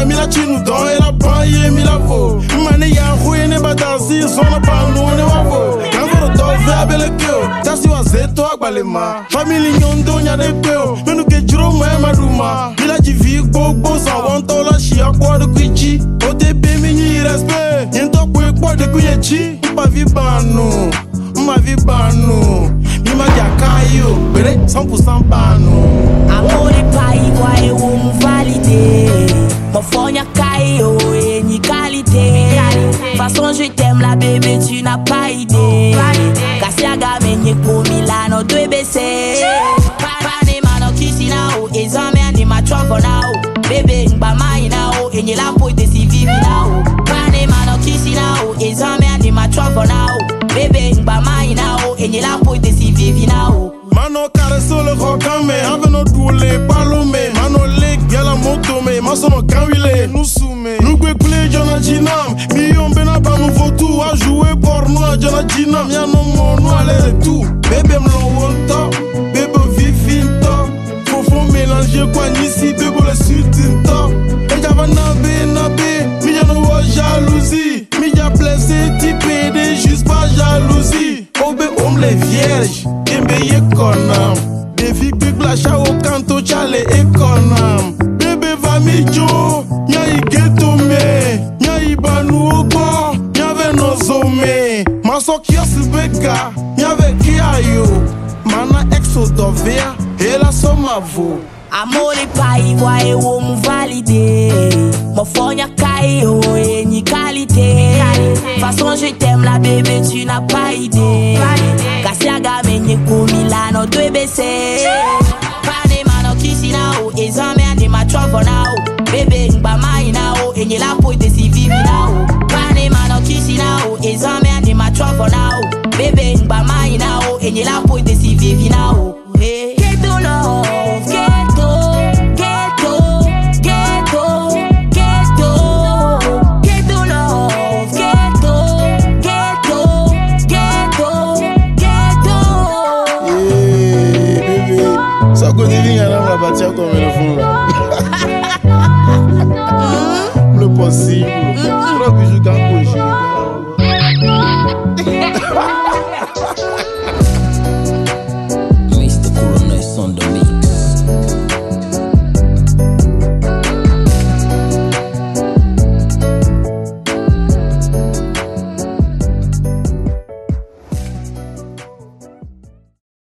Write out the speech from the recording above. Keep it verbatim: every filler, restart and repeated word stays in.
ma mi la chinu don e la ban ye mi la vo. Mane ya hui ne badasi sona pa no ne wa vo. Kango do ve bele kyo. Tasi wa zeto agbalema. Family nyondo nya de kyo. Menu ke juro mo e maduma. Mi la jivi gbogbo sa won to la shi akwa de kwichi. O te be mi ni respect. Yen to kwe kwa de kuyechi. Ma vi banu. Ma vi banu. Mi ma jakayo. Bere cent pour cent banu. Amore pai kwa e um validé. Mon fonya kayo e ni qualité. Façon je t'aime la bébé tu n'as pas idée. Kasiaga menye ko Milano deux B C. Pane mano kisi na o ezame ani ma trouble na o. Bébé ngba mai na o enye la po de si vivi na o. Pane mano kisi na o ezame ani ma trouble na o. Bébé ngba mai na o enye la po de si vivi na o. Mano caresso le rocame, aveno dule palume. Mano leg gela moto me, masono kawile nusume. Nugwe kule jona jinam, mi yombe na ba mu fotu a jouer porno jona jinam. Ya no mo no aller tout. Bébé mlo wonto, bébé vivinto. Fofo mélanger kwa nisi, bébé le sutinto. E java nabe nabe, mi jano wa jalousie. Mi ja blessé typé de juste pas jalousie. Obe homme les vierges. Bébé économe, défi big blacha au canto chale économe. Bébé va mi jo, nya i ghetto me, nya i banu ogo, nya ve no zome. Maso kios bega, nya ve kiayo, mana exodovea, e la soma vo. Amore pai wa e um validé. Mon fonya kayo e ni qualité. Façon je t'aime la bébé tu n'as pas idée. Kasiaga menye ko Milano deux B C. Pane mano kisi na o ezame ani ma trouble na o. Bébé ngba mai na o enye la po de si vivi na o. Pane mano kisi na o ezame ani ma trouble na o. Bébé ngba mai na o enye la po de si vivi na o. Hey. Get to love, get Sako diving around la batia comme